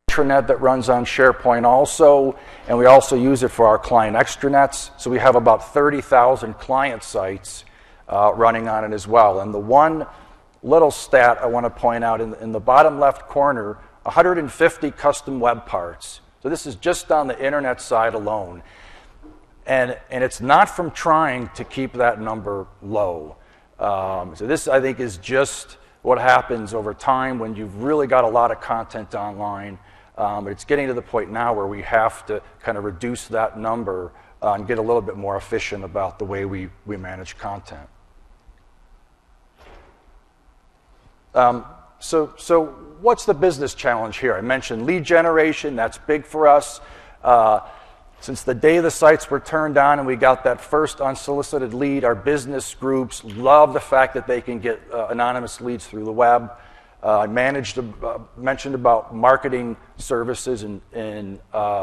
intranet that runs on SharePoint also, and we also use it for our client extranets. So we have about 30,000 client sites running on it as well. And the one little stat I want to point out in the bottom left corner, 150 custom web parts. So this is just on the internet side alone. And it's not from trying to keep that number low. So this, I think, is just what happens over time when you've really got a lot of content online. But it's getting to the point now where we have to kind of reduce that number and get a little bit more efficient about the way we manage content. So what's the business challenge here? I mentioned lead generation. That's big for us. Since the day the sites were turned on and we got that first unsolicited lead, our business groups love the fact that they can get anonymous leads through the web. I mentioned about marketing services and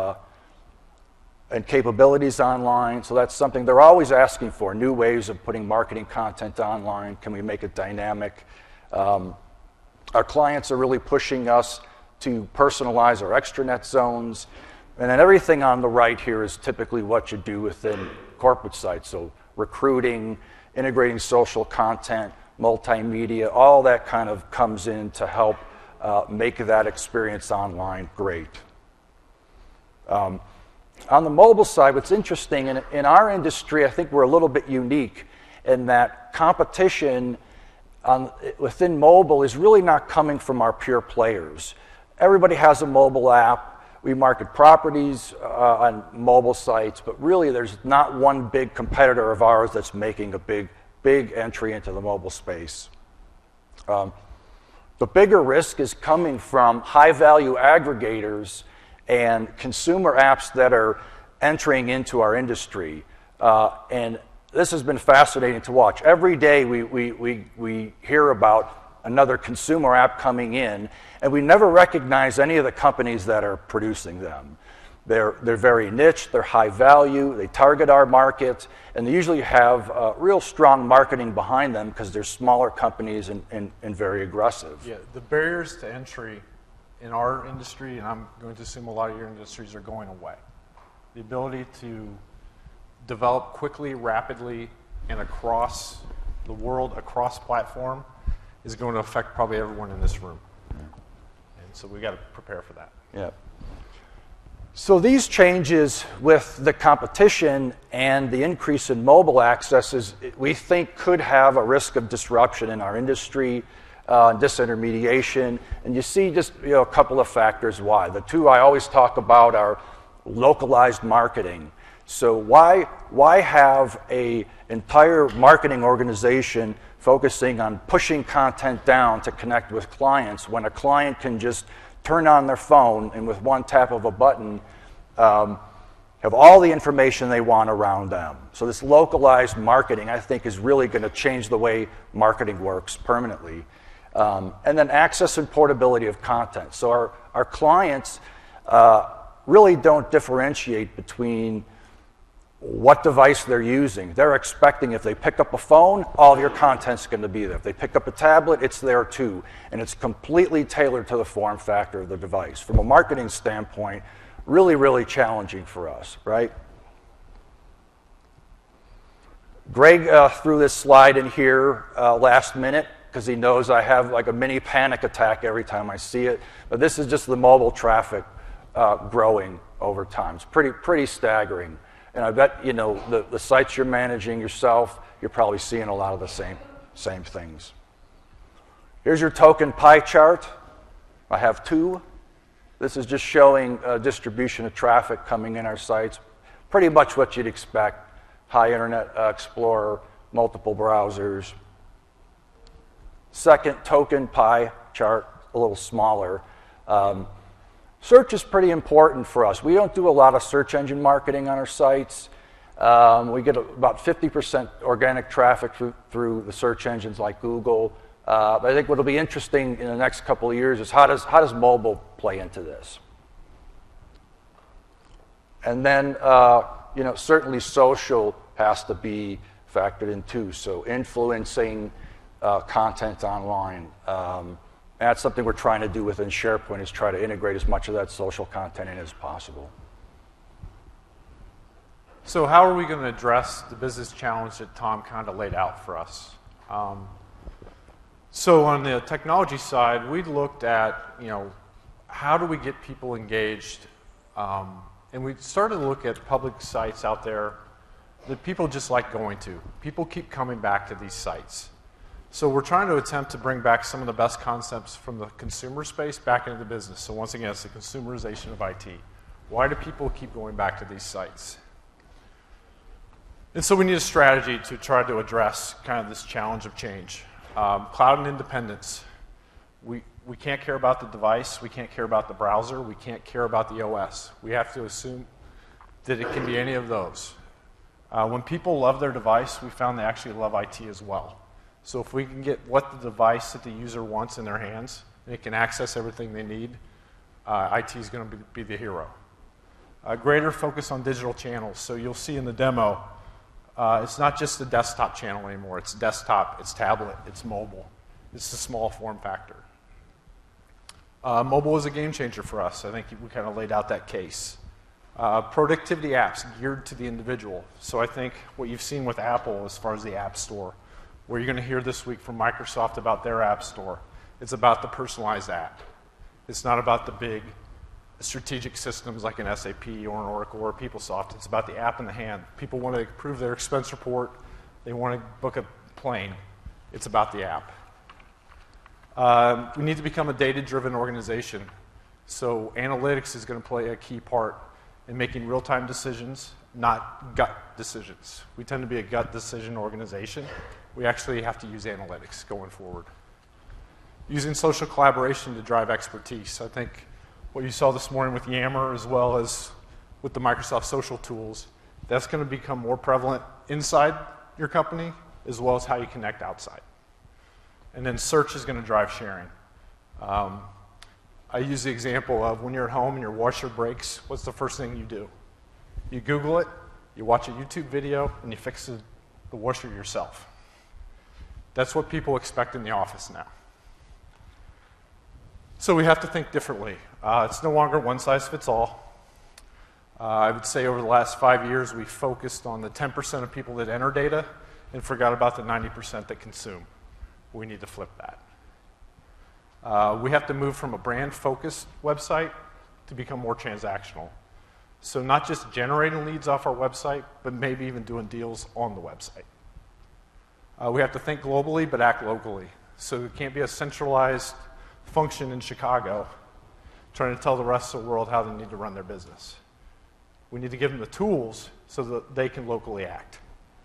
capabilities online. So that's something they're always asking for, new ways of putting marketing content online. Can we make it dynamic? Our clients are really pushing us to personalize our extranet zones. And then everything on the right here is typically what you do within corporate sites. So recruiting, integrating social content, multimedia, all that kind of comes in to help make that experience online great. On the mobile side, what's interesting, in our industry, I think we're a little bit unique in that competition within mobile is really not coming from our pure players. Everybody has a mobile app. We market properties on mobile sites, but really there's not one big competitor of ours that's making a big entry into the mobile space. The bigger risk is coming from high-value aggregators and consumer apps that are entering into our industry. And this has been fascinating to watch. Every day we hear about another consumer app coming in, and we never recognize any of the companies that are producing them. They're very niche, they're high value, they target our market, and they usually have real strong marketing behind them because they're smaller companies and very aggressive. Yeah, the barriers to entry in our industry, and I'm going to assume a lot of your industries, are going away. The ability to develop quickly, rapidly, and across the world, across platform, is going to affect probably everyone in this room. Yeah. And so we got to prepare for that. Yeah. So these changes with the competition and the increase in mobile accesses, we think could have a risk of disruption in our industry, disintermediation. And you see just a couple of factors why. The two I always talk about are localized marketing. So why have an entire marketing organization focusing on pushing content down to connect with clients when a client can just turn on their phone and with one tap of a button have all the information they want around them? So this localized marketing, I think, is really going to change the way marketing works permanently. And then access and portability of content. So our clients really don't differentiate between what device they're using. They're expecting if they pick up a phone, all of your content's going to be there. If they pick up a tablet, it's there too. And it's completely tailored to the form factor of the device. From a marketing standpoint, really, really challenging for us, right? Greg threw this slide in here last minute because he knows I have like a mini panic attack every time I see it. But this is just the mobile traffic growing over time. It's pretty staggering. And I bet, the sites you're managing yourself, you're probably seeing a lot of the same things. Here's your token pie chart. I have two. This is just showing distribution of traffic coming in our sites. Pretty much what you'd expect. High Internet Explorer, multiple browsers. Second token pie chart, a little smaller. Search is pretty important for us. We don't do a lot of search engine marketing on our sites. We get about 50% organic traffic through the search engines like Google. But I think what will be interesting in the next couple of years is how does mobile play into this? And then, certainly social has to be factored in too. So influencing content online, And that's something we're trying to do within SharePoint, is try to integrate as much of that social content in as possible. So how are we going to address the business challenge that Tom kind of laid out for us? So on the technology side, we looked at, how do we get people engaged? And we started to look at public sites out there that people just like going to. People keep coming back to these sites. So we're trying to attempt to bring back some of the best concepts from the consumer space back into the business. So once again, it's the consumerization of IT. Why do people keep going back to these sites? And so we need a strategy to try to address kind of this challenge of change. Cloud and independence. We can't care about the device. We can't care about the browser. We can't care about the OS. We have to assume that it can be any of those. When people love their device, we found they actually love IT as well. So if we can get what the device that the user wants in their hands, and it can access everything they need, IT is going to be the hero. A greater focus on digital channels. So you'll see in the demo, it's not just the desktop channel anymore. It's desktop, it's tablet, it's mobile. It's a small form factor. Mobile is a game changer for us. I think we kind of laid out that case. Productivity apps geared to the individual. So I think what you've seen with Apple as far as the App Store, where you're going to hear this week from Microsoft about their App Store, it's about the personalized app. It's not about the big strategic systems like an SAP or an Oracle or a PeopleSoft. It's about the app in the hand. People want to approve their expense report. They want to book a plane. It's about the app. We need to become a data-driven organization. So analytics is going to play a key part in making real-time decisions, not gut decisions. We tend to be a gut decision organization. We actually have to use analytics going forward. Using social collaboration to drive expertise. I think what you saw this morning with Yammer as well as with the Microsoft social tools, that's going to become more prevalent inside your company as well as how you connect outside. And then search is going to drive sharing. I use the example of when you're at home and your washer breaks, what's the first thing you do? You Google it, you watch a YouTube video, and you fix the washer yourself. That's what people expect in the office now. So we have to think differently. It's no longer one size fits all. I would say over the last 5 years, we focused on the 10% of people that enter data and forgot about the 90% that consume. We need to flip that. We have to move from a brand-focused website to become more transactional. So not just generating leads off our website, but maybe even doing deals on the website. We have to think globally, but act locally. So it can't be a centralized function in Chicago trying to tell the rest of the world how they need to run their business. We need to give them the tools so that they can locally act.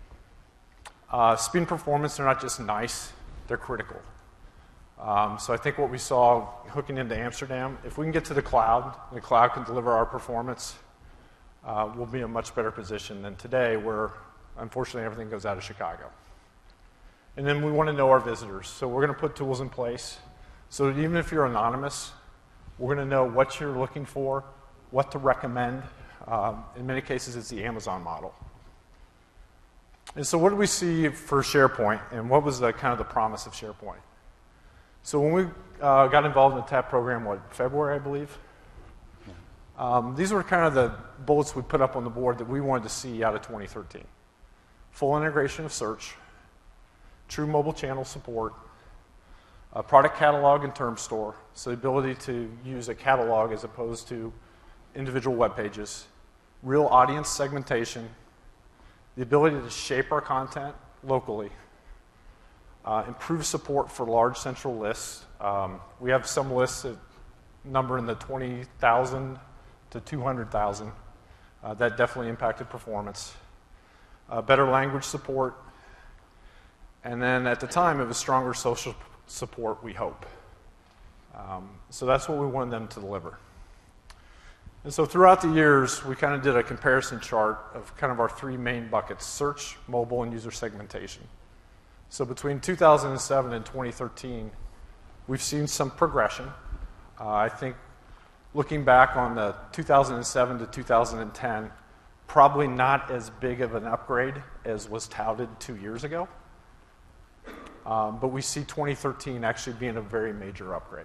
Speed and performance are not just nice, they're critical. So I think what we saw hooking into Amsterdam, if we can get to the cloud, and the cloud can deliver our performance, we'll be in a much better position than today where, unfortunately, everything goes out of Chicago. And then we want to know our visitors. So we're going to put tools in place so that even if you're anonymous, we're going to know what you're looking for, what to recommend. In many cases, it's the Amazon model. And so what did we see for SharePoint, and what was the kind of the promise of SharePoint? So when we got involved in the TAP program, February, I believe? These were kind of the bullets we put up on the board that we wanted to see out of 2013. Full integration of search, true mobile channel support, a product catalog and term store, so the ability to use a catalog as opposed to individual web pages, real audience segmentation, the ability to shape our content locally, improve support for large central lists. We have some lists that number in the 20,000 to 200,000. That definitely impacted performance. Better language support. And then at the time, it was stronger social support, we hope. So that's what we wanted them to deliver. And so throughout the years, we kind of did a comparison chart of kind of our three main buckets: search, mobile, and user segmentation. So between 2007 and 2013, we've seen some progression. I think looking back on the 2007 to 2010, probably not as big of an upgrade as was touted 2 years ago. But we see 2013 actually being a very major upgrade.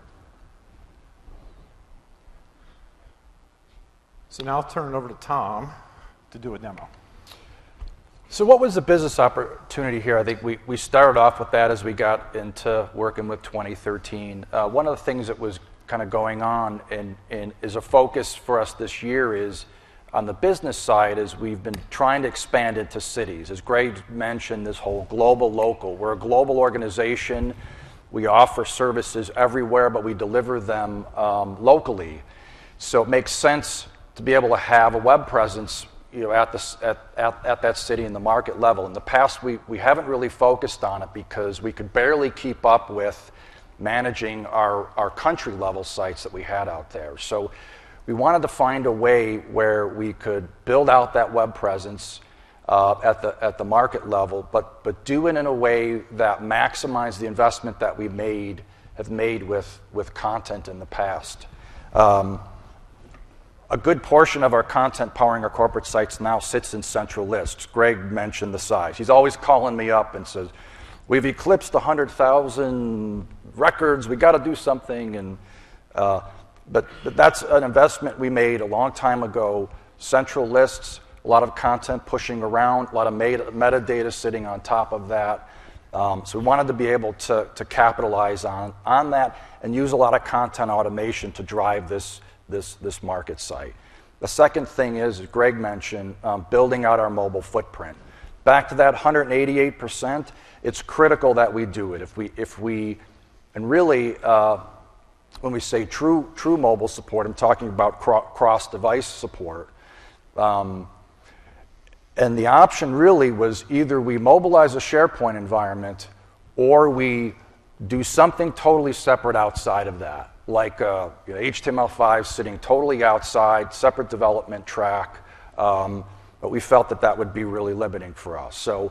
So now I'll turn it over to Tom to do a demo. So what was the business opportunity here? I think we started off with that as we got into working with 2013. One of the things that was kind of going on and is a focus for us this year is on the business side is we've been trying to expand into cities. As Greg mentioned, this whole global local. We're a global organization. We offer services everywhere, but we deliver them locally. So it makes sense to be able to have a web presence at that city and the market level. In the past, we haven't really focused on it because we could barely keep up with managing our country level sites that we had out there. So we wanted to find a way where we could build out that web presence at the market level, but do it in a way that maximized the investment that we have made with content in the past. A good portion of our content powering our corporate sites now sits in central lists. Greg mentioned the size. He's always calling me up and says, we've eclipsed 100,000 records, we got to do something. But that's an investment we made a long time ago. Central lists, a lot of content pushing around, a lot of metadata sitting on top of that. So we wanted to be able to capitalize on that and use a lot of content automation to drive this market site. The second thing is, as Greg mentioned, building out our mobile footprint. Back to that 188%, it's critical that we do it. And really, when we say true mobile support, I'm talking about cross-device support. And the option really was either we mobilize a SharePoint environment or we do something totally separate outside of that, like HTML5 sitting totally outside, separate development track. But we felt that would be really limiting for us. So,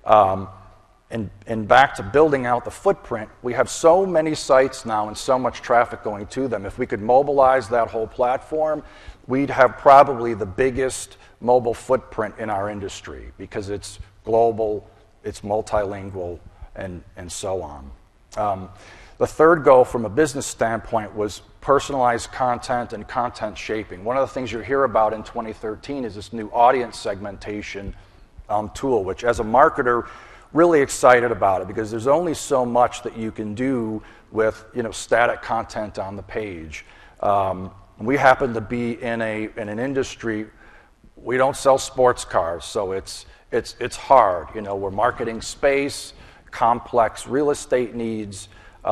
and back to building out the footprint, we have so many sites now and so much traffic going to them. If we could mobilize that whole platform, we'd have probably the biggest mobile footprint in our industry because it's global, it's multilingual, and so on. The third goal from a business standpoint was personalized content and content shaping. One of the things you hear about in 2013 is this new audience segmentation tool, which as a marketer, really excited about it because there's only so much that you can do with static content on the page. We happen to be in an industry, we don't sell sports cars, so it's hard. We're marketing space, complex real estate needs.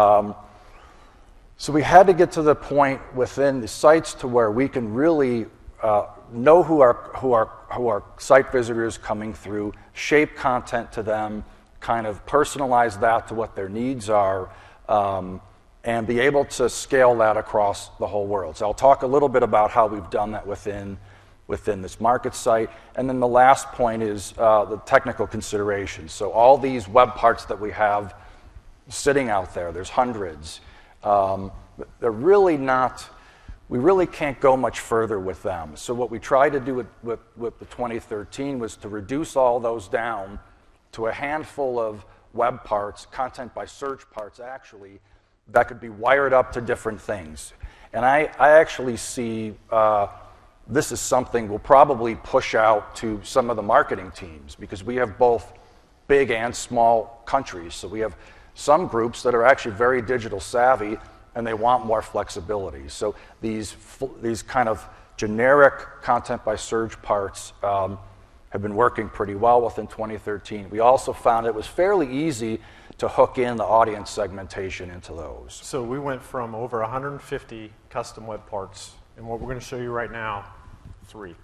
So we had to get to the point within the sites to where we can really know who our site visitors coming through, shape content to them, kind of personalize that to what their needs are, and be able to scale that across the whole world. So I'll talk a little bit about how we've done that within this market site. And then the last point is the technical considerations. So all these web parts that we have sitting out there, there's hundreds. They're really not, we really can't go much further with them. So what we tried to do with the 2013 was to reduce all those down to a handful of web parts, content by search parts actually, that could be wired up to different things. And I actually see this is something we'll probably push out to some of the marketing teams because we have both big and small countries. So we have some groups that are actually very digital savvy and they want more flexibility. So these kind of generic content by search parts have been working pretty well within 2013. We also found it was fairly easy to hook in the audience segmentation into those. So we went from over 150 custom web parts, and what we're going to show you right now, 3.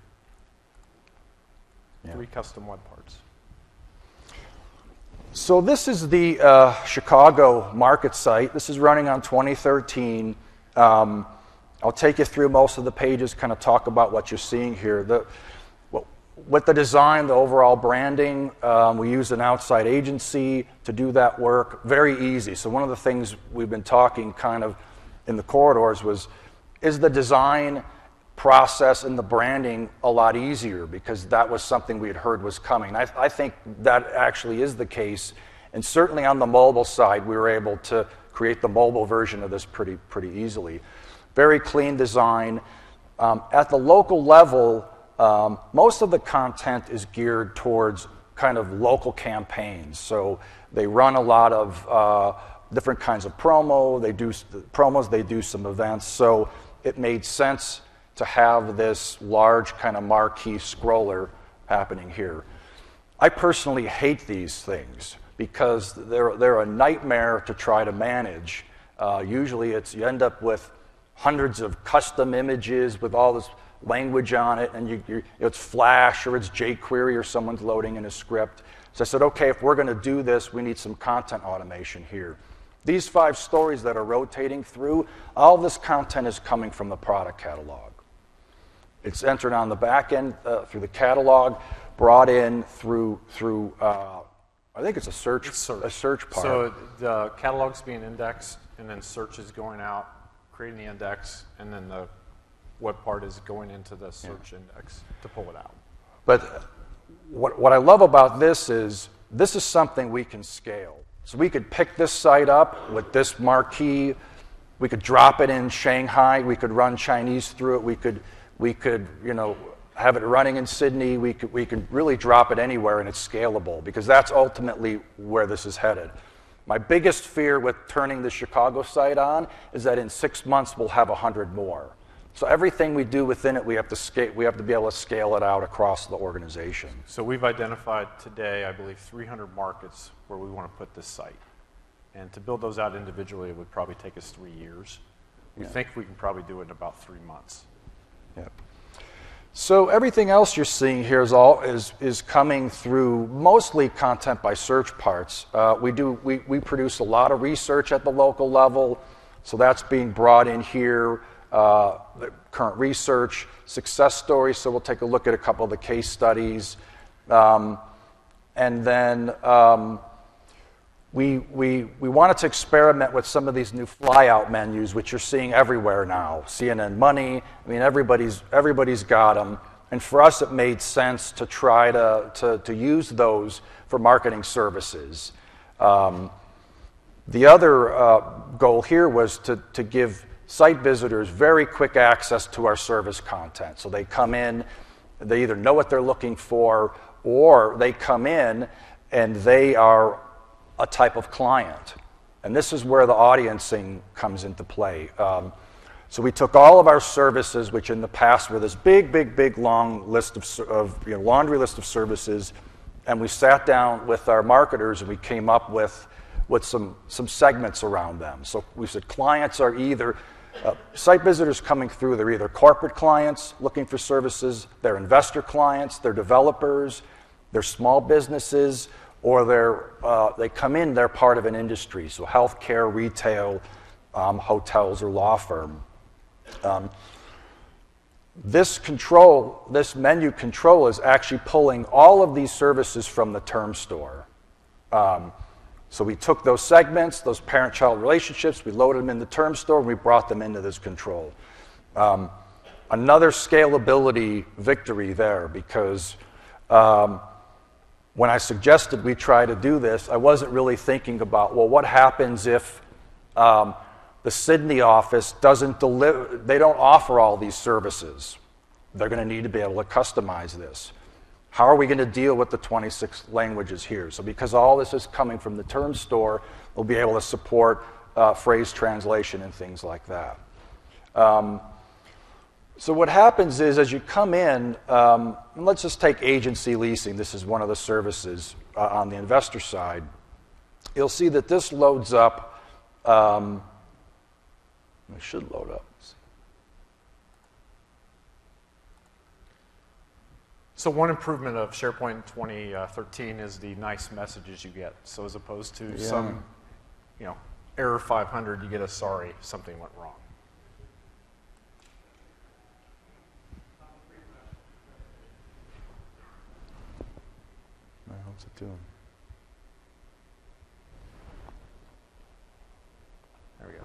Yeah. 3 custom web parts. So this is the Chicago market site. This is running on 2013. I'll take you through most of the pages, kind of talk about what you're seeing here. With the design, the overall branding, we used an outside agency to do that work. Very easy. So one of the things we've been talking kind of in the corridors was, is the design process and the branding a lot easier? Because that was something we had heard was coming. I think that actually is the case. And certainly on the mobile side, we were able to create the mobile version of this pretty easily. Very clean design. At the local level, most of the content is geared towards kind of local campaigns. So they run a lot of different kinds of promos, they do some events. So it made sense to have this large kind of marquee scroller happening here. I personally hate these things because they're a nightmare to try to manage. Usually you end up with hundreds of custom images with all this language on it, and it's Flash or it's jQuery or someone's loading in a script. So I said, okay, if we're going to do this, we need some content automation here. These 5 stories that are rotating through, all this content is coming from the product catalog. It's entered on the back end through the catalog, brought in through I think it's a search part. So the catalog's being indexed, and then search is going out, creating the index, and then the web part is going into the search index to pull it out. But what I love about this is something we can scale. So we could pick this site up with this marquee. We could drop it in Shanghai. We could run Chinese through it. We could have it running in Sydney. We could really drop it anywhere, and it's scalable, because that's ultimately where this is headed. My biggest fear with turning the Chicago site on is that in 6 months we'll have 100 more. So everything we do within it, we have to be able to scale it out across the organization. So we've identified today, I believe, 300 markets where we want to put this site. And to build those out individually, it would probably take us 3 years. We think we can probably do it in about 3 months. Yeah. So everything else you're seeing here is coming through mostly content by search parts. We produce a lot of research at the local level, so that's being brought in here. The current research, success stories, so we'll take a look at a couple of the case studies. And then we wanted to experiment with some of these new flyout menus, which you're seeing everywhere now. CNN Money, I mean, everybody's got them. And for us, it made sense to try to use those for marketing services. The other goal here was to give site visitors very quick access to our service content. So they come in, they either know what they're looking for, or they come in and they are a type of client. And this is where the audiencing comes into play. So we took all of our services, which in the past were this big, long list of laundry list of services, and we sat down with our marketers and we came up with some segments around them. So we said clients are either site visitors coming through, they're either corporate clients looking for services, they're investor clients, they're developers, they're small businesses, or they come in, they're part of an industry, so healthcare, retail, hotels, or law firm. This menu control is actually pulling all of these services from the term store. So we took those segments, those parent-child relationships, we loaded them in the term store, and we brought them into this control. Another scalability victory there, because when I suggested we try to do this, I wasn't really thinking about, well, what happens if the Sydney office doesn't deliver, they don't offer all these services. They're going to need to be able to customize this. How are we going to deal with the 26 languages here? So because all this is coming from the term store, we'll be able to support phrase translation and things like that. So what happens is, as you come in, and let's just take agency leasing. This is one of the services on the investor side. You'll see that this loads up. It should load up. So one improvement of SharePoint 2013 is the nice messages you get. So as opposed to some, error 500, you get a sorry, something went wrong. What's it doing? There we go.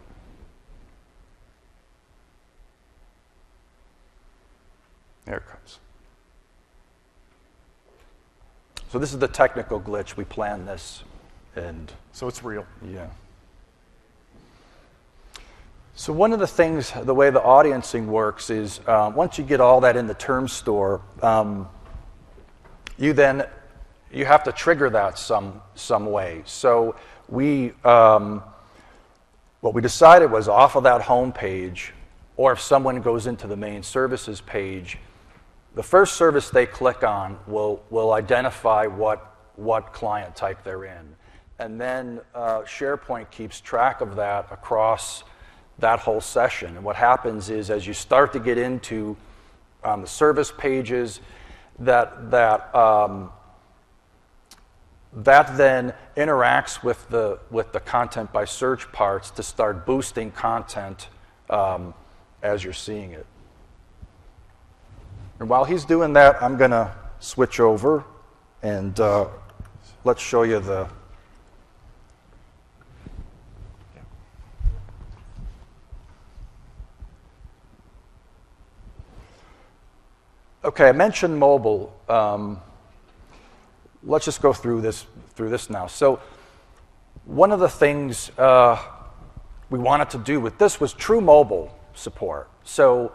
There it comes. So this is the technical glitch. We planned this And So it's real. yeah. So one of the things, the way the audiencing works is once you get all that in the term store, you have to trigger that some way. So what we decided was off of that home page, or if someone goes into the main services page, the first service they click on will identify what client type they're in. And then SharePoint keeps track of that across that whole session. And what happens is as you start to get into the service pages, that then interacts with the content by search parts to start boosting content as you're seeing it. And while he's doing that, I'm going to switch over and let's show you the. Okay, I mentioned mobile. Let's just go through this now. So one of the things we wanted to do with this was true mobile support. So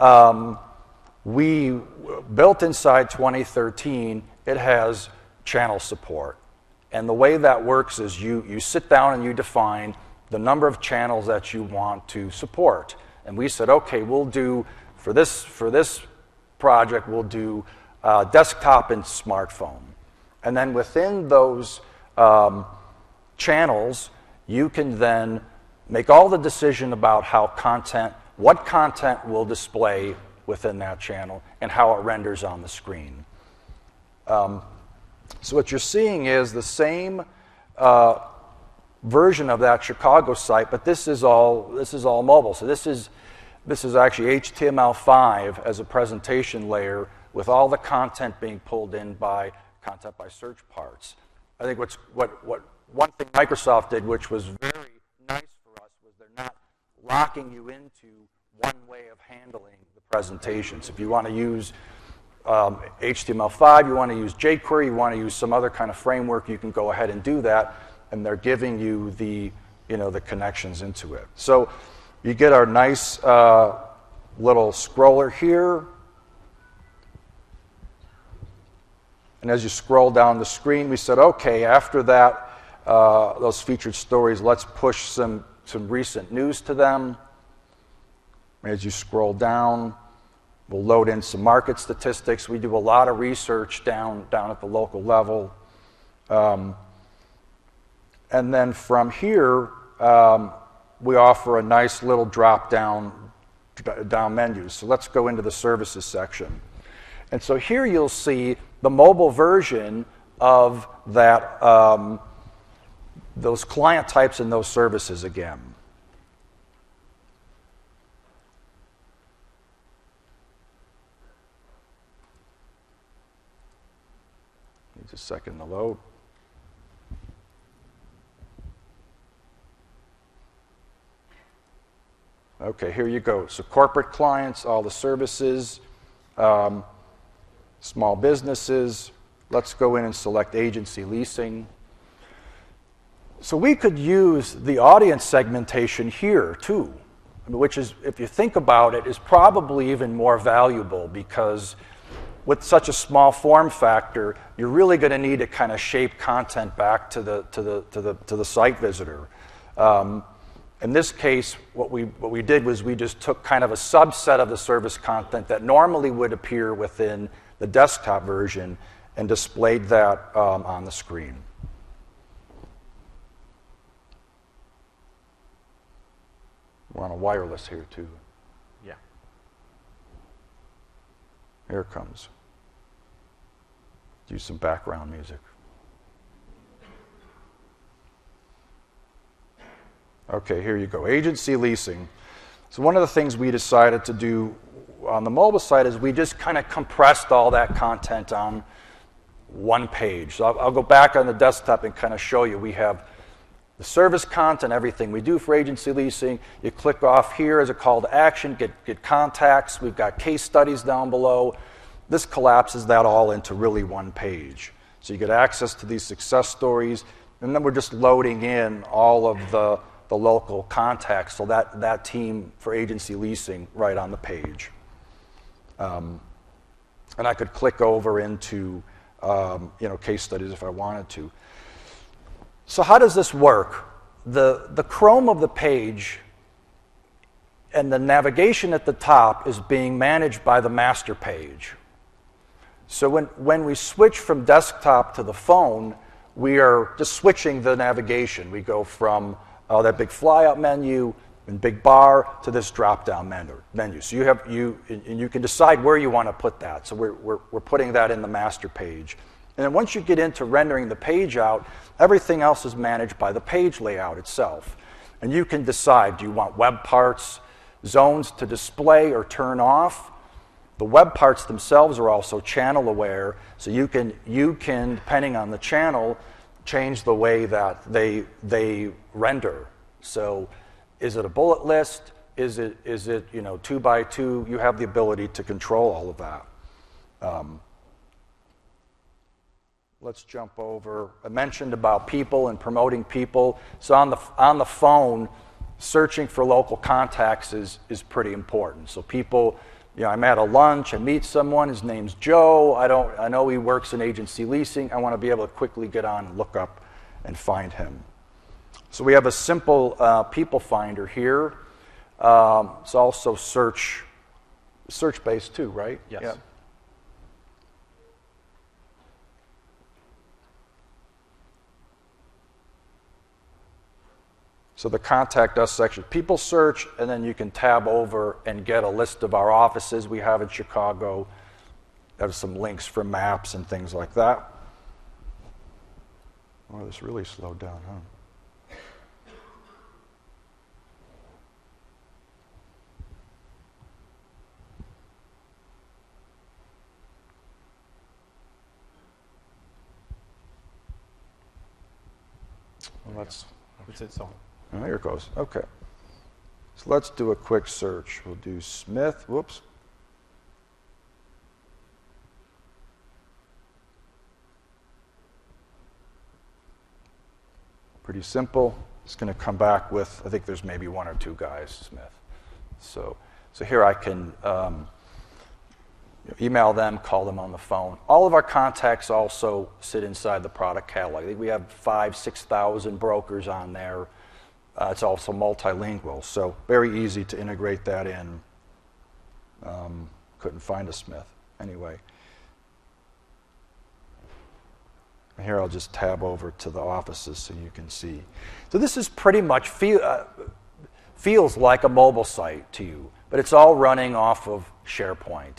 we built inside 2013, it has channel support. And the way that works is you sit down and you define the number of channels that you want to support. And we said, okay, we'll do, for this project, we'll do desktop and smartphone. And then within those channels, you can then make all the decision about what content will display within that channel and how it renders on the screen. So what you're seeing is the same version of that Chicago site, but this is all mobile. So this is actually HTML5 as a presentation layer with all the content being pulled in by content by search parts. I think one thing Microsoft did, which was very nice for us, was they're not locking you into one way of handling the presentations. If you want to use HTML5, you want to use jQuery, you want to use some other kind of framework, you can go ahead and do that, and they're giving you the connections into it. So you get our nice little scroller here. And as you scroll down the screen, we said, okay, after that, those featured stories, let's push some recent news to them. As you scroll down, we'll load in some market statistics. We do a lot of research down at the local level. And then from here, we offer a nice little drop-down menu. So let's go into the services section. And so here you'll see the mobile version of that, those client types and those services again. Needs a second to load. Okay, here you go. So corporate clients, all the services, small businesses. Let's go in and select agency leasing. So we could use the audience segmentation here too, which is, if you think about it, is probably even more valuable because with such a small form factor, you're really going to need to kind of shape content back to the site visitor. In this case, what we did was we just took kind of a subset of the service content that normally would appear within the desktop version and displayed that on the screen. We're on a wireless here too. Yeah. Here it comes. Use some background music. Okay, here you go. Agency leasing. So one of the things we decided to do on the mobile site is we just kind of compressed all that content on one page. So I'll go back on the desktop and kind of show you. We have the service content, everything we do for agency leasing. You click off here as a call to action, get contacts. We've got case studies down below. This collapses that all into really one page. So you get access to these success stories. And then we're just loading in all of the local contacts, so that team for agency leasing right on the page. And I could click over into case studies if I wanted to. So how does this work? The Chrome of the page and the navigation at the top is being managed by the master page. So when we switch from desktop to the phone, we are just switching the navigation. We go from that big flyout menu and big bar to this drop-down menu. So you can decide where you want to put that. So we're putting that in the master page. And then once you get into rendering the page out, everything else is managed by the page layout itself. And you can decide, do you want web parts, zones to display or turn off? The web parts themselves are also channel aware, so you can, depending on the channel, change the way that they render. So is it a bullet list? Is it 2x2? You have the ability to control all of that. Let's jump over. I mentioned about people and promoting people. So on the phone, searching for local contacts is pretty important. So people, I'm at a lunch, I meet someone, his name's Joe, I know he works in agency leasing, I want to be able to quickly get on and look up and find him. So we have a simple people finder here. It's also search-based too, right? Yes. Yeah. So the Contact Us section, people search, and then you can tab over and get a list of our offices we have in Chicago. There's some links for maps and things like that. Oh, this really slowed down, huh? Well, let's... It's its own. Oh, here it goes. Okay. So let's do a quick search. We'll do Smith. Whoops. Pretty simple. It's going to come back with, I think there's maybe one or two guys, Smith. So here I can email them, call them on the phone. All of our contacts also sit inside the product catalog. I think we have 5,000, 6,000 brokers on there. It's also multilingual, so very easy to integrate that in. Couldn't find a Smith. Anyway. Here I'll just tab over to the offices so you can see. So this is pretty much feels like a mobile site to you, but it's all running off of SharePoint.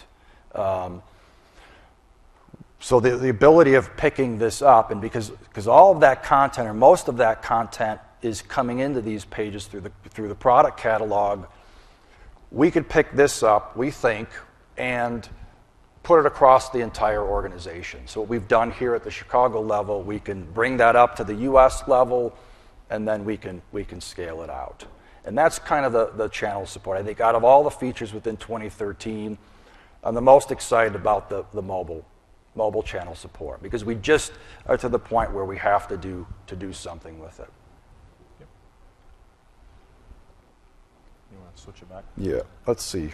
So the ability of picking this up, and because all of that content, or most of that content, is coming into these pages through the product catalog, we could pick this up, we think, and put it across the entire organization. So what we've done here at the Chicago level, we can bring that up to the US level, and then we can scale it out. And that's kind of the channel support. I think out of all the features within 2013, I'm the most excited about the mobile channel support, because we just are to the point where we have to do something with it. Yep. You want to switch it back? Yeah, let's see.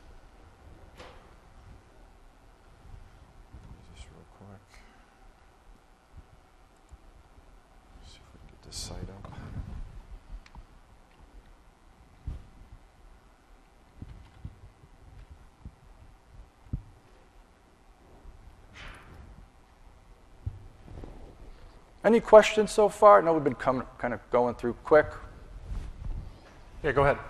Just real quick. See if we can get this site up. Any questions so far? I know we've been kind of going through quick. Yeah, go ahead.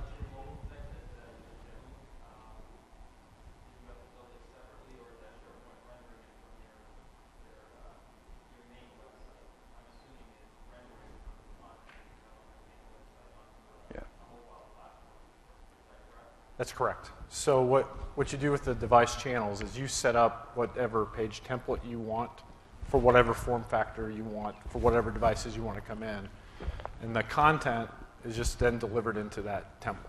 Yeah. That's correct. So what you do with the device channels is you set up whatever page template you want for whatever form factor you want, for whatever devices you want to come in. And the content is just then delivered into that template.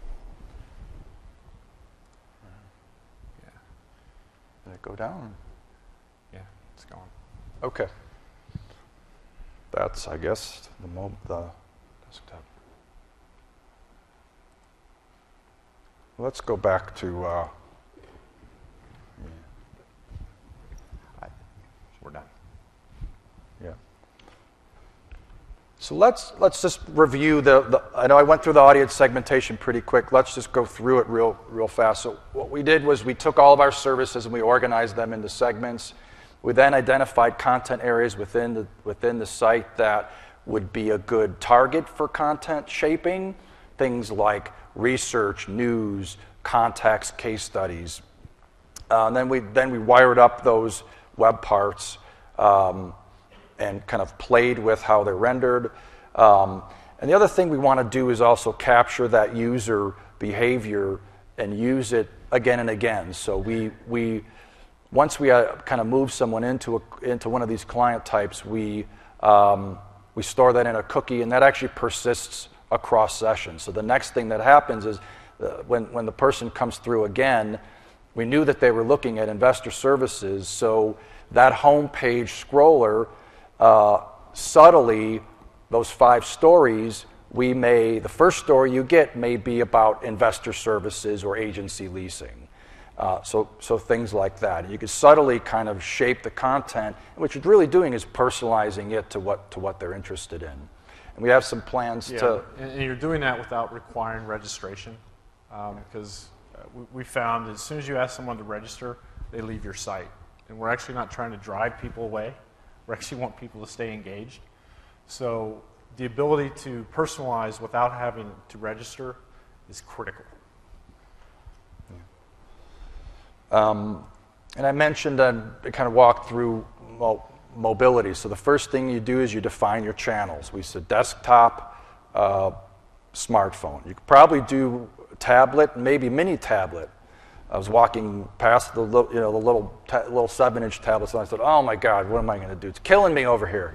Yeah. Did it go down? Yeah, it's gone. Okay. That's, I guess, the desktop. Let's go back to. We're done. Yeah. So let's just review the. I know I went through the audience segmentation pretty quick. Let's just go through it real fast. So what we did was we took all of our services and we organized them into segments. We then identified content areas within the site that would be a good target for content shaping. Things like research, news, context, case studies. Then we wired up those web parts and kind of played with how they're rendered. And the other thing we want to do is also capture that user behavior and use it again and again. So once we kind of move someone into one of these client types, we store that in a cookie, and that actually persists across sessions. So the next thing that happens is when the person comes through again, we knew that they were looking at investor services, so that home page scroller, subtly, those 5 stories, the first story you get may be about investor services or agency leasing. So things like that. You can subtly kind of shape the content. And what you're really doing is personalizing it to what they're interested in. And we have some plans to. And you're doing that without requiring registration, because we found that as soon as you ask someone to register, they leave your site. And we're actually not trying to drive people away. We actually want people to stay engaged. So the ability to personalize without having to register is critical. And I mentioned and kind of walked through mobility. So the first thing you do is you define your channels. We said desktop, smartphone. You could probably do tablet, maybe mini tablet. I was walking past the little 7-inch tablets, and I said, "Oh my God, what am I going to do? It's killing me over here."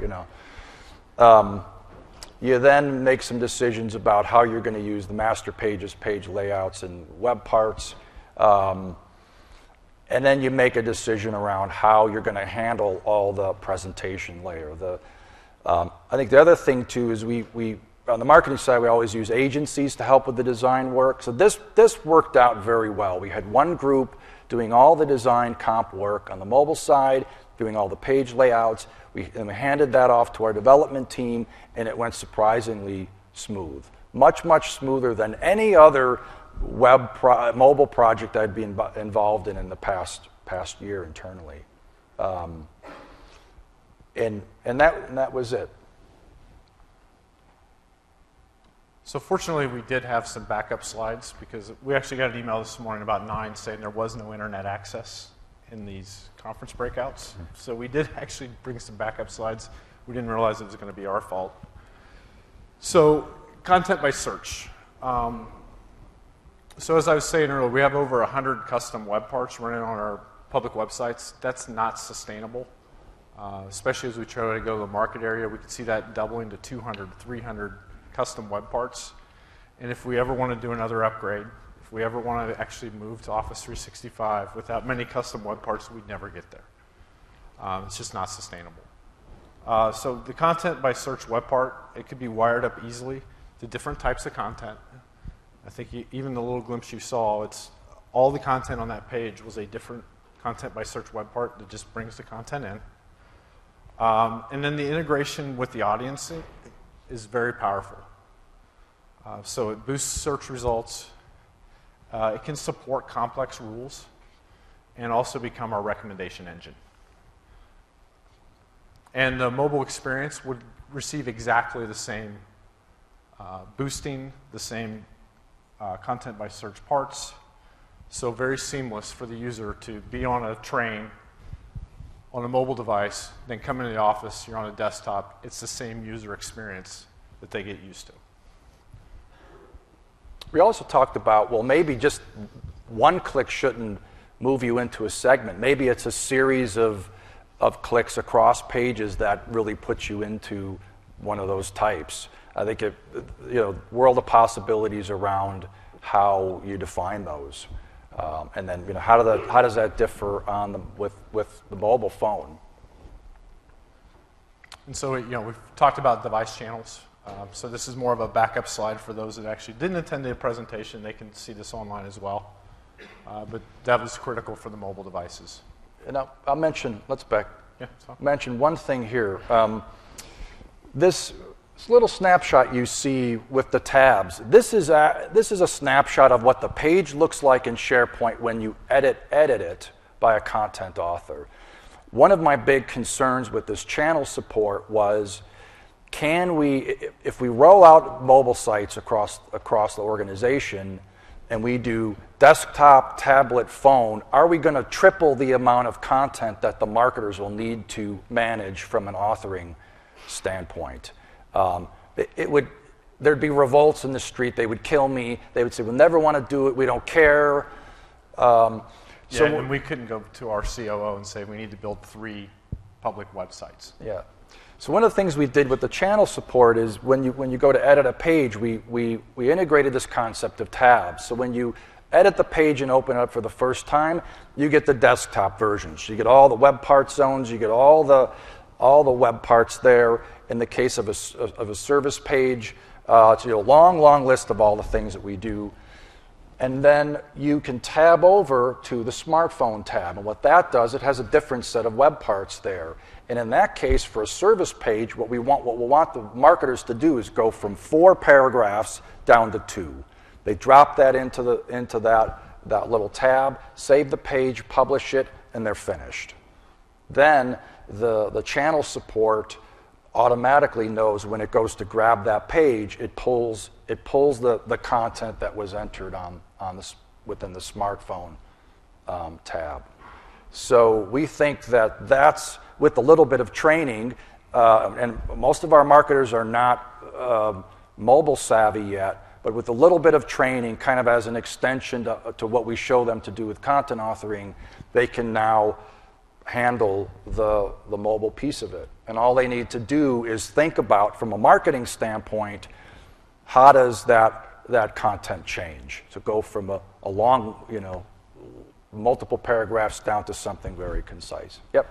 You then make some decisions about how you're going to use the master pages, page layouts, and web parts. And then you make a decision around how you're going to handle all the presentation layer. I think the other thing, too, is we on the marketing side, we always use agencies to help with the design work. So this worked out very well. We had one group doing all the design comp work on the mobile side, doing all the page layouts. We handed that off to our development team, and it went surprisingly smooth. Much, much smoother than any other mobile project I'd been involved in the past year internally. And that was it. So fortunately, we did have some backup slides, because we actually got an email this morning about 9 saying there was no internet access in these conference breakouts. So we did actually bring some backup slides. We didn't realize it was going to be our fault. So content by search. So as I was saying earlier, we have over 100 custom web parts running on our public websites. That's not sustainable, especially as we try to go to the market area. We could see that doubling to 200, 300 custom web parts. And if we ever want to do another upgrade, if we ever want to actually move to Office 365 without many custom web parts, we'd never get there. It's just not sustainable. So the content by search web part, it could be wired up easily to different types of content. I think even the little glimpse you saw, it's all the content on that page was a different content by search web part that just brings the content in. And then the integration with the audience is very powerful. So it boosts search results. It can support complex rules and also become our recommendation engine. And the mobile experience would receive exactly the same boosting, the same content by search parts. So very seamless for the user to be on a train, on a mobile device, then come into the office, you're on a desktop. It's the same user experience that they get used to. We also talked about, well, maybe just one click shouldn't move you into a segment. Maybe it's a series of clicks across pages that really puts you into one of those types. I think world of possibilities around how you define those, and then how does that differ with the mobile phone? And so, we've talked about device channels. So this is more of a backup slide for those that actually didn't attend the presentation. They can see this online as well. But that was critical for the mobile devices. And I'll mention, Yeah, mention one thing here. This little snapshot you see with the tabs, this is a snapshot of what the page looks like in SharePoint when you edit it by a content author. One of my big concerns with this channel support was, if we roll out mobile sites across the organization and we do desktop, tablet, phone, are we going to triple the amount of content that the marketers will need to manage from an authoring standpoint? There'd be revolts in the street. They would kill me. They would say, we'll never want to do it. We don't care. And we couldn't go to our COO and say we need to build 3 public websites. Yeah. So one of the things we did with the channel support is when you go to edit a page, we integrated this concept of tabs. So when you edit the page and open it up for the first time, you get the desktop versions. You get all the web parts zones. You get all the web parts there. In the case of a service page, it's a long list of all the things that we do. And then you can tab over to the smartphone tab. And what that does, it has a different set of web parts there. And in that case, for a service page, what we want the marketers to do is go from 4 paragraphs down to 2. They drop that into that little tab, save the page, publish it, and they're finished. Then the channel support automatically knows when it goes to grab that page, it pulls the content that was entered within the smartphone tab. So we think that's, with a little bit of training, and most of our marketers are not mobile savvy yet, but with a little bit of training, kind of as an extension to what we show them to do with content authoring, they can now handle the mobile piece of it. And all they need to do is think about, from a marketing standpoint, how does that content change? So go from a long, multiple paragraphs down to something very concise. Yep.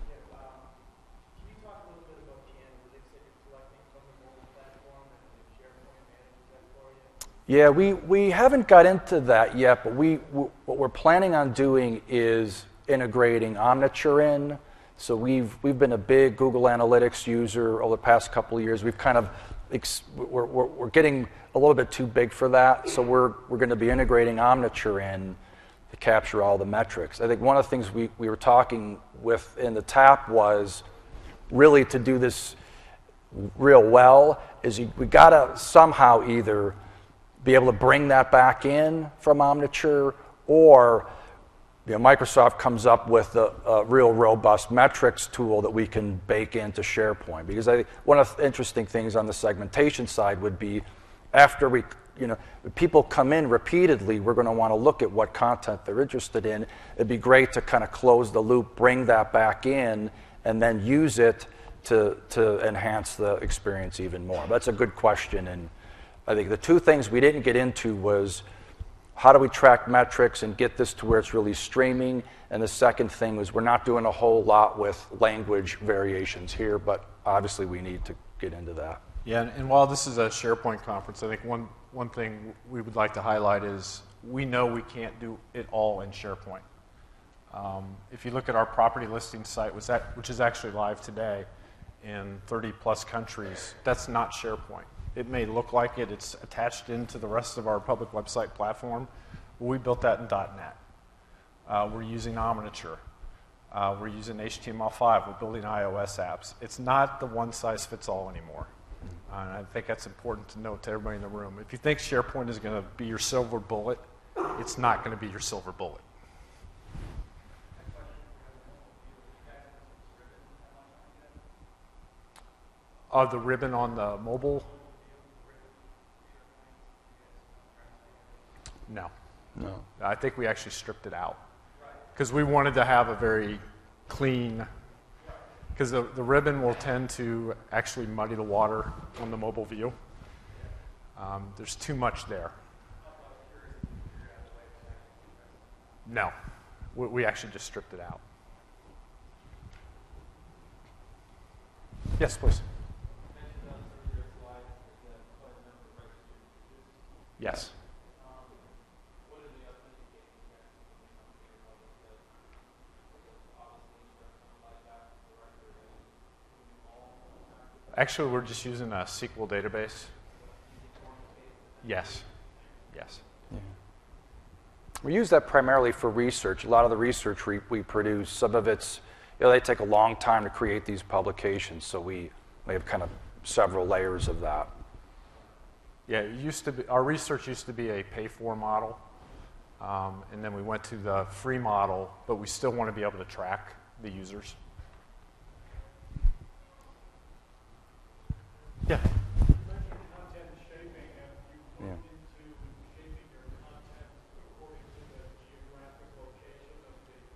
Can you talk a little bit about the analytics that you're collecting from the mobile platform and SharePoint manages that for you? Yeah, we haven't got into that yet, but what we're planning on doing is integrating Omniture in. So we've been a big Google Analytics user over the past couple of years. We've kind of we're getting a little bit too big for that, so we're going to be integrating Omniture in to capture all the metrics. I think one of the things we were talking with in the TAP was really to do this real well is we got to somehow either be able to bring that back in from Omniture, or Microsoft comes up with a real robust metrics tool that we can bake into SharePoint. Because I think one of the interesting things on the segmentation side would be, after if people come in repeatedly, we're going to want to look at what content they're interested in. It'd be great to kind of close the loop, bring that back in, and then use it to enhance the experience even more. That's a good question, and I think the 2 things we didn't get into was, how do we track metrics and get this to where it's really streaming? And the second thing was, we're not doing a whole lot with language variations here, but obviously we need to get into that. Yeah, and while this is a SharePoint conference, I think one thing we would like to highlight is we know we can't do it all in SharePoint. If you look at our property listing site, which is actually live today in 30-plus countries, that's not SharePoint. It may look like it. It's attached into the rest of our public website platform. We built that in .NET. We're using Omniture. We're using HTML5. We're building iOS apps. It's not the one-size-fits-all anymore. And I think that's important to note to everybody in the room. If you think SharePoint is going to be your silver bullet, it's not going to be your silver bullet. The ribbon on the mobile? No. I think we actually stripped it out because we wanted to have a very clean, because the ribbon will tend to actually muddy the water on the mobile view. There's too much there. No, we actually just stripped it out. Yes, please. Yes. Actually, we're just using a SQL database. Yes. Yes. Yeah. We use that primarily for research. A lot of the research we produce, some of it's, they take a long time to create these publications, so we have kind of several layers of that. Yeah, it used to be, our research used to be a pay-for model, and then we went to the free model, but we still want to be able to track the users. Yeah. You mentioned content shaping, and you looked into shaping your content according to the geographic location of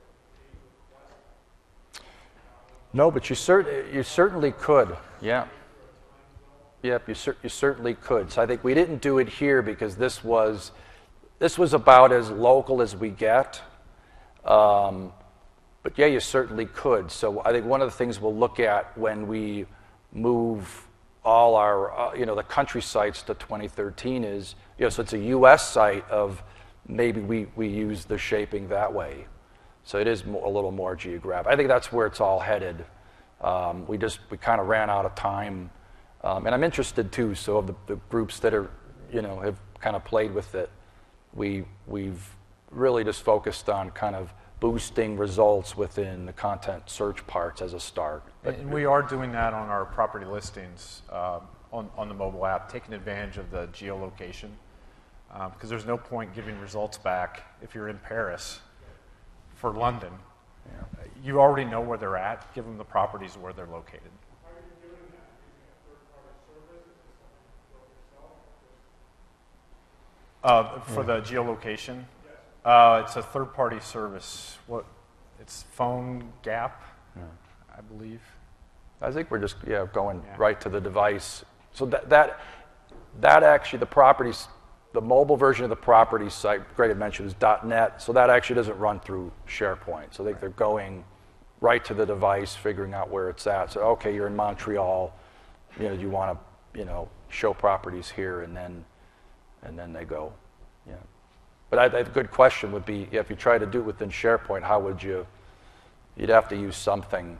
the request. No, but you certainly could. Yeah. Yep, you certainly could. So I think we didn't do it here because this was about as local as we get. But yeah, you certainly could. So I think one of the things we'll look at when we move all our, the country sites to 2013 is, so it's a U.S. site of maybe we use the shaping that way. So it is a little more geographic. I think that's where it's all headed. We kind of ran out of time. And I'm interested too, so of the groups that are, have kind of played with it, we've really just focused on kind of boosting results within the content search parts as a start. And we are doing that on our property listings on the mobile app, taking advantage of the geolocation, because there's no point giving results back if you're in Paris for London. Yeah. You already know where they're at. Give them the properties where they're located. Are you doing that using a third-party service? Is this something you built yourself? For the geolocation? Yes. It's a third-party service. It's PhoneGap, I believe. I think we're just going right to the device. So that actually the mobile version of the property site, Greg had mentioned, is .net. So that actually doesn't run through SharePoint. So I think they're going right to the device, figuring out where it's at. So okay, you're in Montreal. You want to show properties here, and then they go. Yeah. But I think a good question would be, if you try to do it within SharePoint, how would you? You'd have to use something.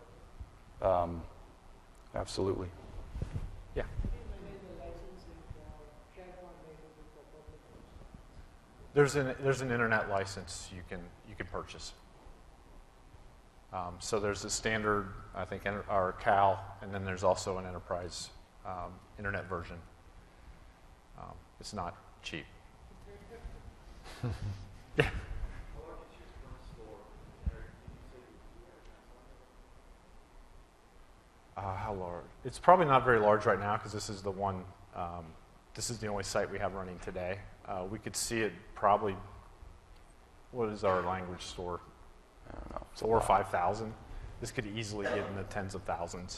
Absolutely. Yeah. There's an internet license you can purchase. So there's a standard, I think, our CAL, and then there's also an enterprise internet version. It's not cheap. Yeah. How large? It's probably not very large right now because this is the one. This is the only site we have running today. We could see it probably. What is our language store? I don't know. 4,000 or 5,000. This could easily get in the tens of thousands.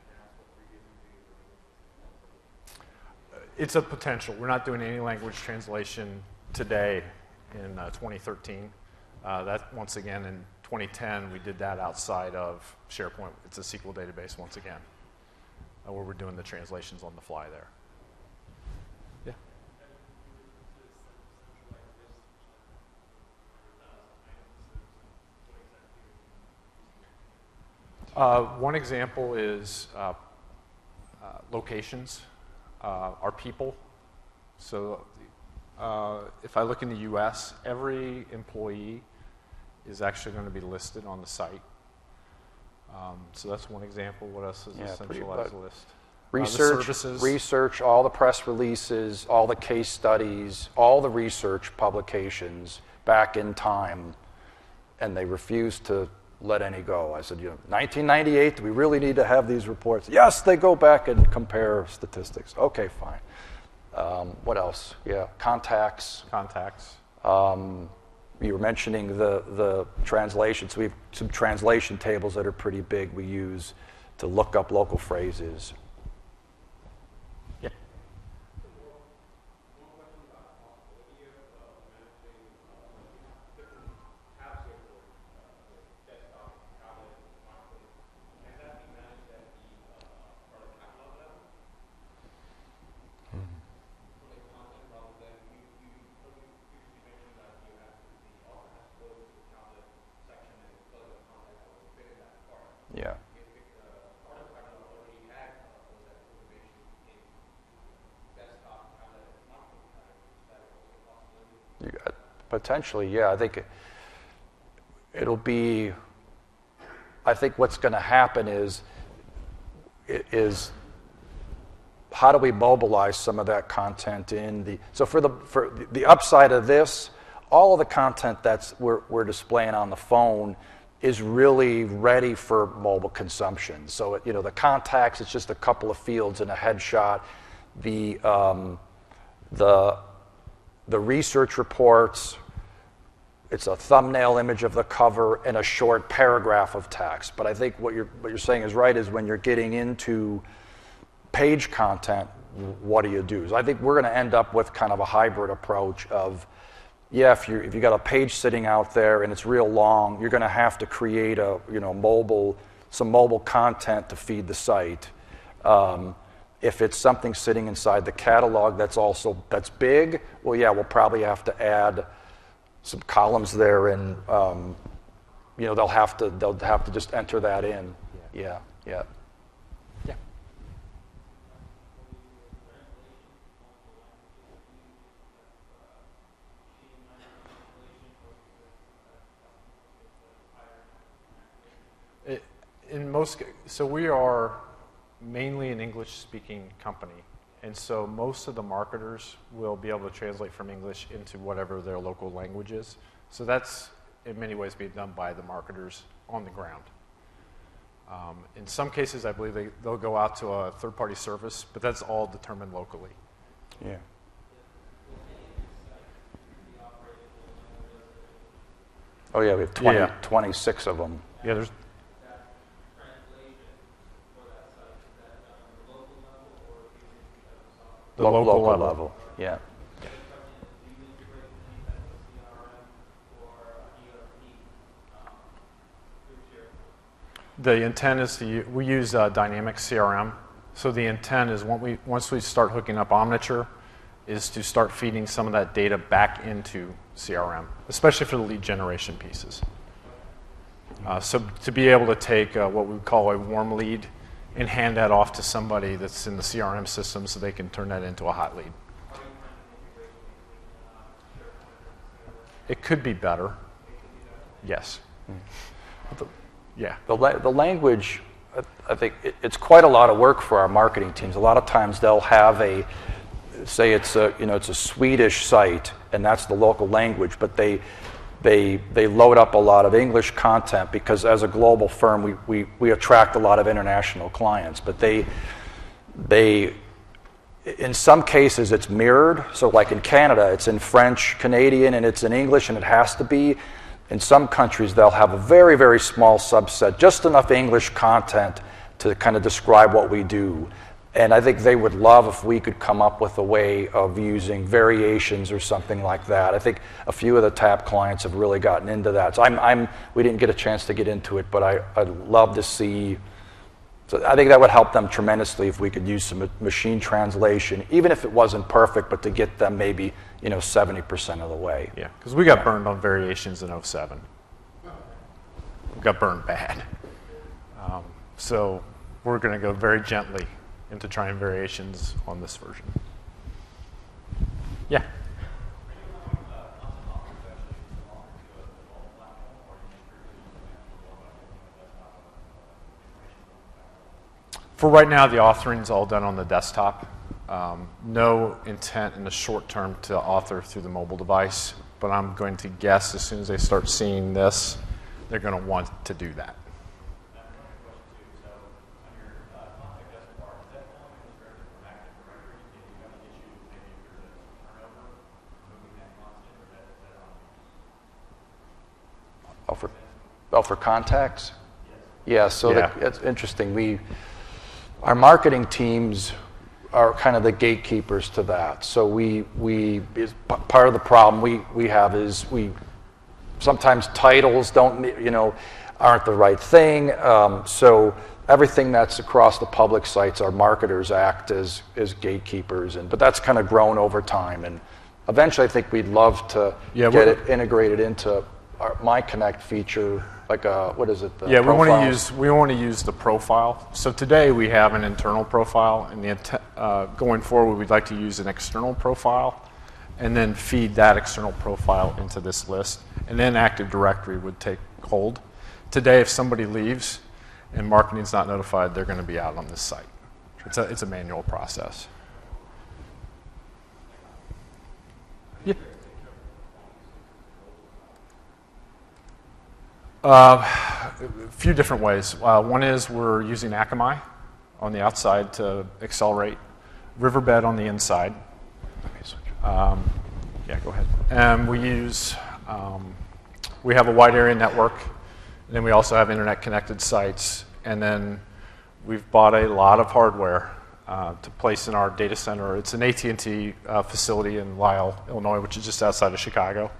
It's a potential. We're not doing any language translation today in 2013. That once again in 2010 we did that outside of SharePoint. It's a SQL database once again, where we're doing the translations on the fly there. Yeah. One example is locations, our people. So if I look in the U.S., every employee is actually going to be listed on the site. So that's one example. What else is a centralized list? Research, all the press releases, all the case studies, all the research publications back in time, and they refused to let any go. I said, 1998, do we really need to have these reports? Yes, they go back and compare statistics. Okay, fine. What else? Yeah, contacts. You were mentioning the translations. We have some translation tables that are pretty big we use to look up local phrases. Yeah. Potentially, yeah. I think it'll be. I think what's going to happen is how do we mobilize some of that content in the. So for the upside of this, all of the content we're displaying on the phone is really ready for mobile consumption. So the contacts, it's just a couple of fields and a headshot. The research reports, it's a thumbnail image of the cover and a short paragraph of text. But I think what you're saying is right, is when you're getting into page content, what do you do? So I think we're going to end up with kind of a hybrid approach of, if you got a page sitting out there and it's real long, you're going to have to create some mobile content to feed the site. If it's something sitting inside the catalog that's big, well, yeah, we'll probably have to add some columns there, and they'll have to just enter that in. Yeah. So we are mainly an English-speaking company, and so most of the marketers will be able to translate from English into whatever their local language is. So that's, in many ways, being done by the marketers on the ground. In some cases, I believe they'll go out to a third-party service, but that's all determined locally. Yeah. Oh, yeah, we have 26 of them. Yeah, there's. The local level. Yeah. The intent is we use Dynamic CRM. So the intent is once we start hooking up Omniture, is to start feeding some of that data back into CRM, especially for the lead generation pieces. So to be able to take what we would call a warm lead and hand that off to somebody that's in the CRM system so they can turn that into a hot lead. It could be better. Yes. Yeah. The language, I think it's quite a lot of work for our marketing teams. A lot of times they'll have it's a Swedish site, and that's the local language, but they load up a lot of English content because as a global firm, we attract a lot of international clients. But they in some cases, it's mirrored. So like in Canada, it's in French, Canadian, and it's in English, and it has to be. In some countries, they'll have a very, very small subset, just enough English content to kind of describe what we do. And I think they would love if we could come up with a way of using variations or something like that. I think a few of the TAP clients have really gotten into that. So we didn't get a chance to get into it, but I'd love to see. So I think that would help them tremendously if we could use some machine translation, even if it wasn't perfect, but to get them maybe 70% of the way. Yeah, because we got burned on variations in 2007. We got burned bad. So we're going to go very gently into trying variations on this version. Yeah. For right now, the authoring's all done on the desktop. No intent in the short term to author through the mobile device, but I'm going to guess as soon as they start seeing this, they're going to want to do that. For contacts? Yeah, so that's interesting. Our marketing teams are kind of the gatekeepers to that. So part of the problem we have is sometimes titles aren't the right thing. So everything that's across the public sites, our marketers act as gatekeepers, but that's kind of grown over time. And eventually, I think we'd love to get it integrated into our MyConnect feature. Like what is it? Yeah, we want to use the profile. So today we have an internal profile, and going forward we'd like to use an external profile and then feed that external profile into this list, and then Active Directory would take hold. Today, if somebody leaves and marketing's not notified, they're going to be out on this site. It's a manual process. Yeah. A few different ways. One is we're using Akamai on the outside to accelerate, Riverbed on the inside. Yeah, go ahead. And we have a wide area network, and then we also have internet connected sites, and then we've bought a lot of hardware to place in our data center. It's an AT&T facility in Lisle, Illinois, which is just outside of Chicago.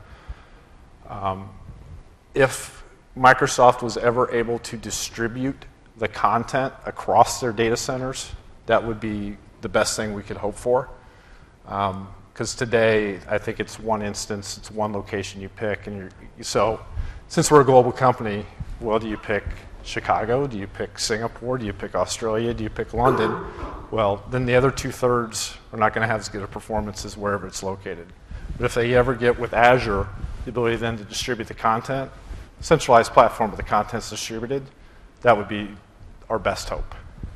If Microsoft was ever able to distribute the content across their data centers, that would be the best thing we could hope for. Because today, I think it's one instance, it's one location you pick, and so since we're a global company, well, do you pick Chicago? Do you pick Singapore? Do you pick Australia? Do you pick London? Well, then the other 2/3 are not going to have as good a performance as wherever it's located. But if they ever get with Azure the ability then to distribute the content, centralized platform where the content's distributed, that would be our best hope.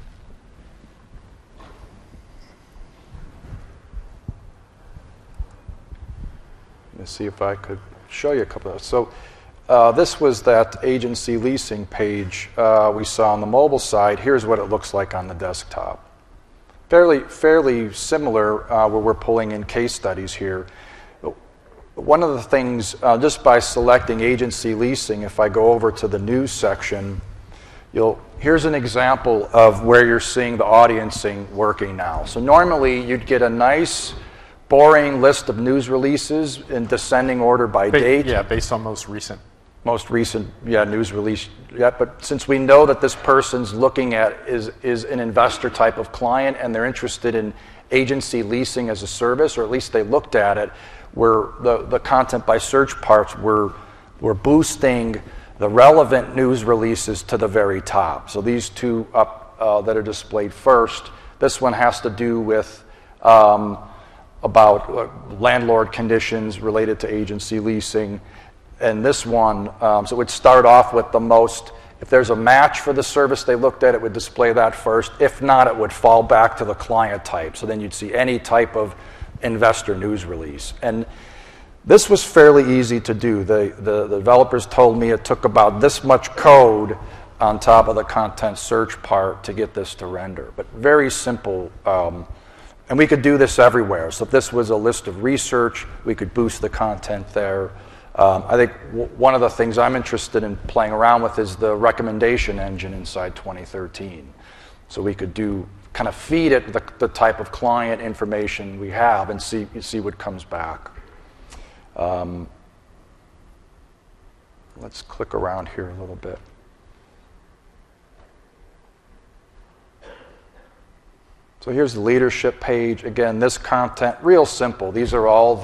Let me see if I could show you a couple of those. So this was that agency leasing page we saw on the mobile side. Here's what it looks like on the desktop. Fairly similar where we're pulling in case studies here. One of the things, just by selecting agency leasing, if I go over to the news section, here's an example of where you're seeing the audiencing working now. So normally you'd get a nice boring list of news releases in descending order by date. Yeah, based on most recent. News release. Yeah, but since we know that this person's looking at is an investor type of client and they're interested in agency leasing as a service, or at least they looked at it, where the content by search parts were boosting the relevant news releases to the very top. So these two up that are displayed first, this one has to do with about landlord conditions related to agency leasing. And this one, so it would start off with the most, if there's a match for the service they looked at, it would display that first. If not, it would fall back to the client type. So then you'd see any type of investor news release. And this was fairly easy to do. The developers told me it took about this much code on top of the content search part to get this to render. But very simple. And we could do this everywhere. So if this was a list of research, we could boost the content there. I think one of the things I'm interested in playing around with is the recommendation engine inside 2013. So we could kind of feed it the type of client information we have and see what comes back. Let's click around here a little bit. So here's the leadership page. Again, this content, real simple. These are all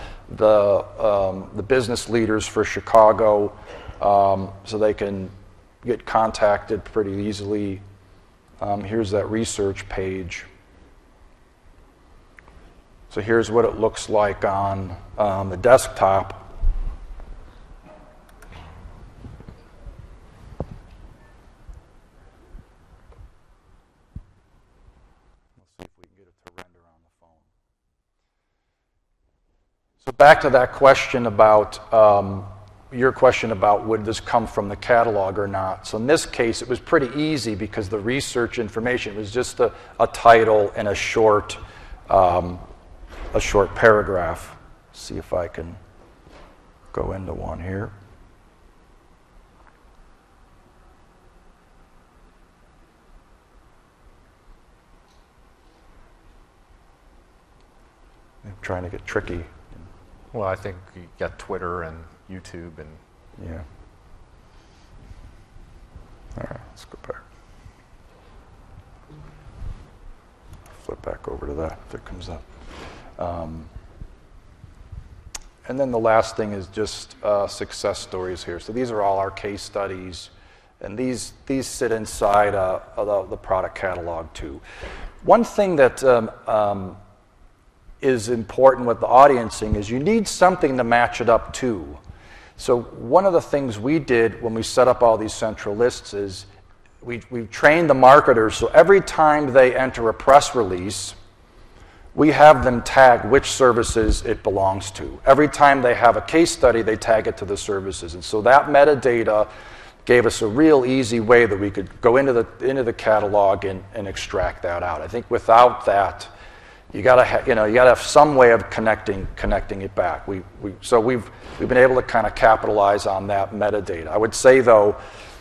the business leaders for Chicago, so they can get contacted pretty easily. Here's that research page. So here's what it looks like on the desktop. So back to that question about, your question about would this come from the catalog or not. So in this case, it was pretty easy because the research information was just a title and a short paragraph. See if I can go into one here. I'm trying to get tricky. Well, I think you got Twitter and YouTube and... Yeah. All right, let's go back. Flip back over to that if it comes up. And then the last thing is just success stories here. So these are all our case studies, and these sit inside the product catalog too. One thing that is important with the audiencing is you need something to match it up to. So one of the things we did when we set up all these central lists is we trained the marketers, so every time they enter a press release, we have them tag which services it belongs to. Every time they have a case study, they tag it to the services. And so that metadata gave us a real easy way that we could go into the catalog and extract that out. I think without that, you gotta have some way of connecting it back. So we've been able to kind of capitalize on that metadata. I would say though,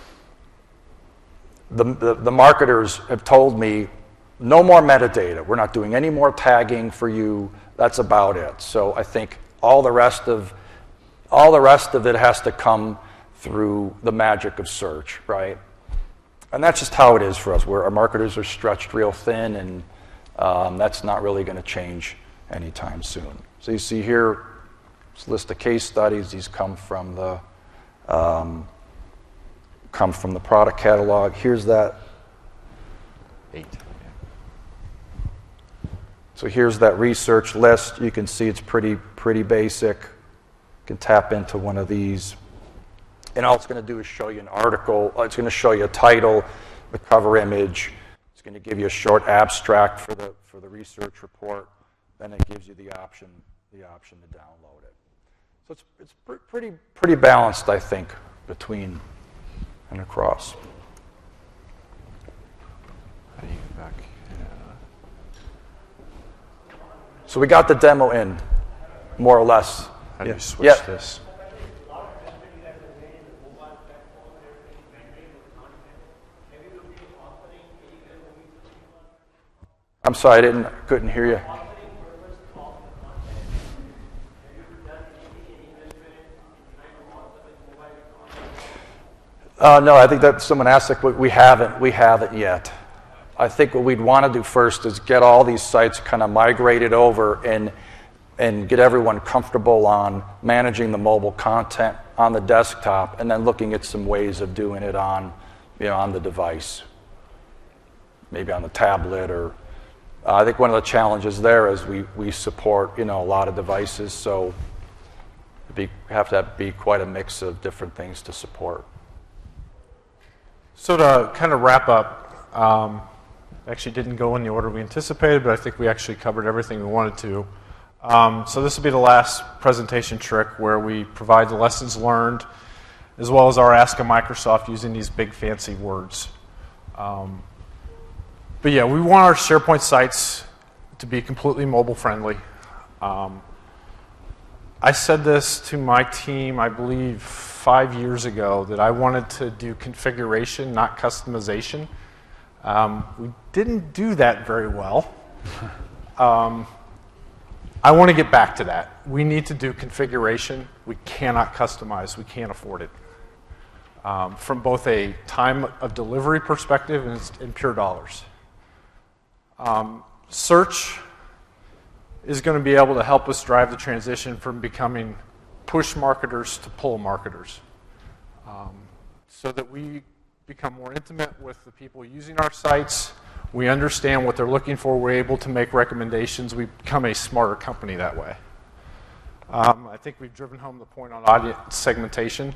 the marketers have told me, no more metadata. We're not doing any more tagging for you. That's about it. So I think all the rest of it has to come through the magic of search, right? And that's just how it is for us, where our marketers are stretched real thin, and that's not really going to change anytime soon. So you see here, this list of case studies. These come from the product catalog. Here's that. 8. So here's that research list. You can see it's pretty basic. You can tap into one of these. And all it's going to do is show you an article. It's going to show you a title, the cover image. It's going to give you a short abstract for the research report. Then it gives you the option to download it. So it's pretty balanced, I think, between and across. How do you get back? So we got the demo in, more or less. How do you switch this? I'm sorry, couldn't hear you. No, I think that someone asked, like, we haven't yet. I think what we'd want to do first is get all these sites kind of migrated over and get everyone comfortable on managing the mobile content on the desktop, and then looking at some ways of doing it on the device, maybe on the tablet. Or I think one of the challenges there is we support a lot of devices, so have to be quite a mix of different things to support. So to kind of wrap up, actually didn't go in the order we anticipated, but I think we actually covered everything we wanted to. So this will be the last presentation trick where we provide the lessons learned as well as our Ask a Microsoft using these big fancy words. But yeah, we want our SharePoint sites to be completely mobile friendly. I said this to my team, I believe 5 years ago, that I wanted to do configuration, not customization. We didn't do that very well. I want to get back to that. We need to do configuration. We cannot customize. We can't afford it. From both a time of delivery perspective and pure dollars. Search is going to be able to help us drive the transition from becoming push marketers to pull marketers, so that we become more intimate with the people using our sites. We understand what they're looking for. We're able to make recommendations. We become a smarter company that way. I think we've driven home the point on audience segmentation.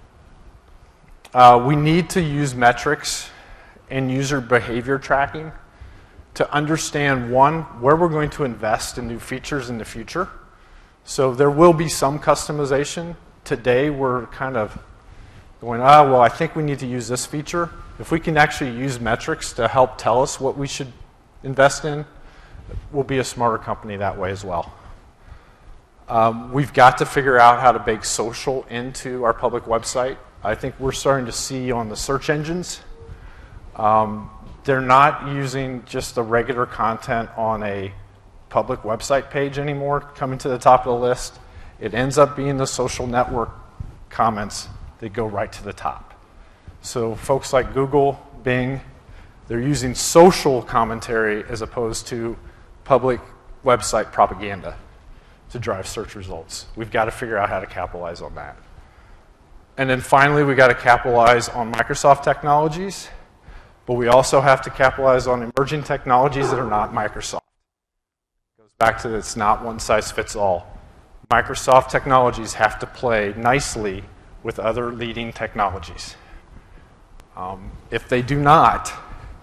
We need to use metrics and user behavior tracking to understand, one, where we're going to invest in new features in the future. So there will be some customization. Today we're kind of going, well, I think we need to use this feature. If we can actually use metrics to help tell us what we should invest in, we'll be a smarter company that way as well. We've got to figure out how to bake social into our public website. I think we're starting to see on the search engines, they're not using just the regular content on a public website page anymore coming to the top of the list. It ends up being the social network comments that go right to the top. So folks like Google, Bing, they're using social commentary as opposed to public website propaganda to drive search results. We've got to figure out how to capitalize on that. And then finally, we've got to capitalize on Microsoft technologies, but we also have to capitalize on emerging technologies that are not Microsoft. It goes back to it's not one size fits all. Microsoft technologies have to play nicely with other leading technologies. If they do not,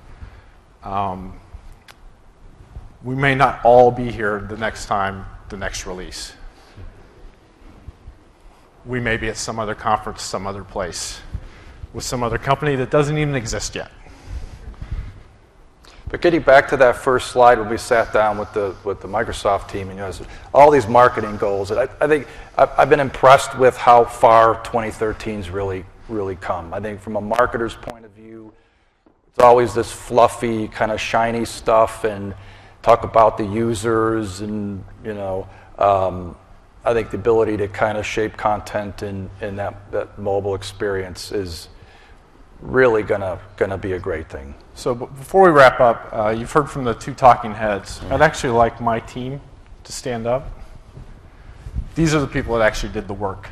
we may not all be here the next release. We may be at some other conference, some other place, with some other company that doesn't even exist yet. But getting back to that first slide when we sat down with the Microsoft team, and all these marketing goals, and I think I've been impressed with how far 2013's really come. I think from a marketer's point of view, it's always this fluffy, kind of shiny stuff, and talk about the users, and I think the ability to kind of shape content in that mobile experience is really gonna be a great thing. So before we wrap up, you've heard from the two talking heads. I'd actually like my team to stand up. These are the people that actually did the work.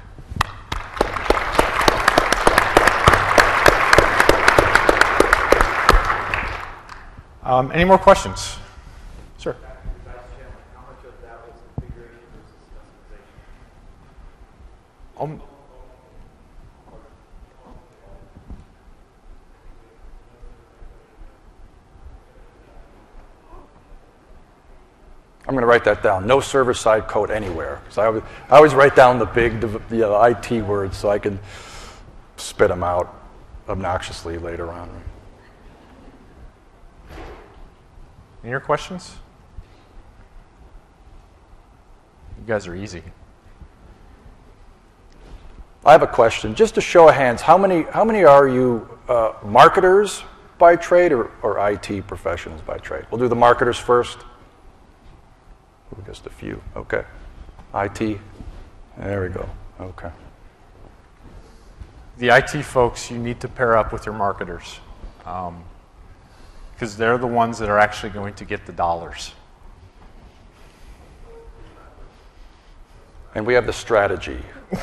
Any more questions? Sir. How much of that was configuration versus customization? I'm going to write that down. No server-side code anywhere. So I always write down the big IT words so I can spit them out obnoxiously later on. Any other questions? You guys are easy. I have a question. Just a show of hands, how many are you marketers by trade or IT professionals by trade? We'll do the marketers first. Just a few. Okay. IT. There we go. Okay. The IT folks, you need to pair up with your marketers because they're the ones that are actually going to get the dollars. And we have the strategy.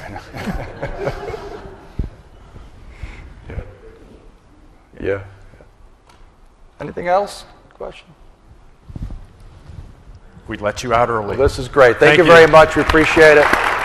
Yeah. Anything else? Question? We let you out early. Well, this is great. Thank you very much. We appreciate it.